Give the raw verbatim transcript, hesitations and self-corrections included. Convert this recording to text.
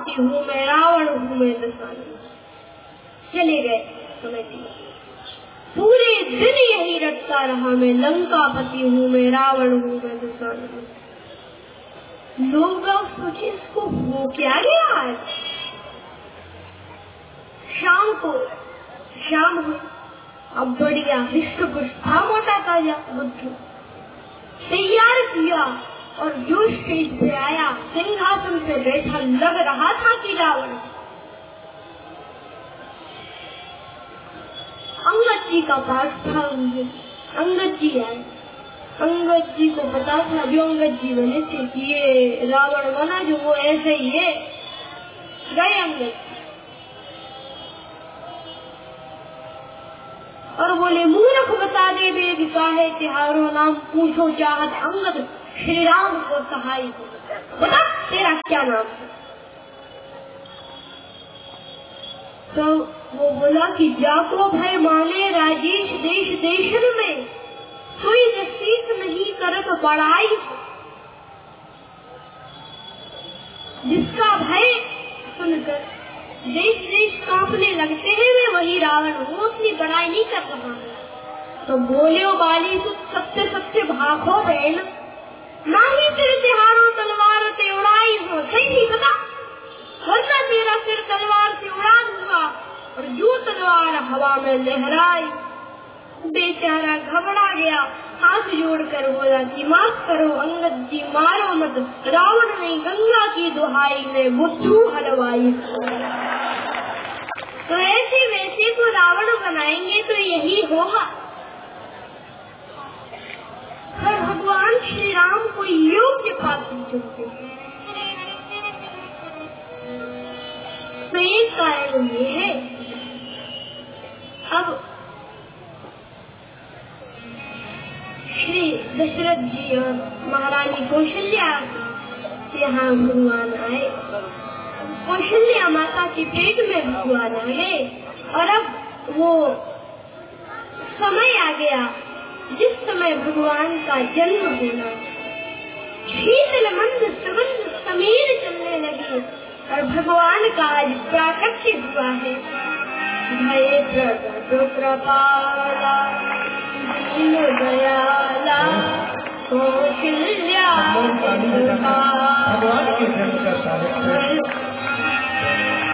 पति हूँ मैं, रावण हूँ मैं दशानन। चले गए समय पूरे दिन यही रटता रहा मैं, लंका पति हूँ मैं, रावण हूँ मैं दशानन। लोग सोचे इसको हो क्या गया आज। शाम को शाम हुई, अब बढ़िया विश्व था मोटा ताजा बुद्धू तैयार किया और जो स्टेज पे आया सिंहासन पे बैठा, लग रहा था कि रावण। अंगद जी का पास था, अंगद जी आए। अंगद जी को पता था जो अंगद जी बने थे कि ये रावण बना जो वो ऐसे ही है। गए अंगद और बोले मूर्ख बता दे देवी का है तिहारो नाम, पूछो चाहत अंगद श्री राम को सहाय हो। बता तेरा क्या नाम है। तो वो बोला कि जाको भय माने राजेश देश देशन में, कोई नसीस नहीं करत बड़ाई। जिसका भय सुनकर देश देश कांपने लगते हैं वे वही रावण हो, अपनी बड़ाई नहीं कर रहा है। तो बोले बाली सत्य सत्य भागो बहन, ना ही सिर तिहारो तलवार से उड़ाई हो। सही नहीं पता, वरना तेरा सिर तलवार से उड़ा दूंगा। और जो तलवार हवा में लहराई। बेचारा घबरा गया, हाथ जोड़कर बोला कि माफ करो अंगद जी, मारो मत, रावण ने गंगा की दुहाई में बुद्धू हलवाई। तो ऐसे वैसे को रावण बनाएंगे तो यही होगा। पर भगवान श्री राम को योग्य पात्र चुनते हैं। तो एक कारण ये है। अब श्री दशरथ जी और महारानी कौशल्या यहाँ भगवान आए। कौशल्या माता के पेट में भगवान आए और अब वो समय आ गया जिस समय भगवान का जन्म होना। शीतल मंद सुगंध समीर चलने लगी और भगवान का आज प्राकट्य हुआ है। भय प्रगट कृपाला दीन दयाला कौशल्या भगवान के जन्म का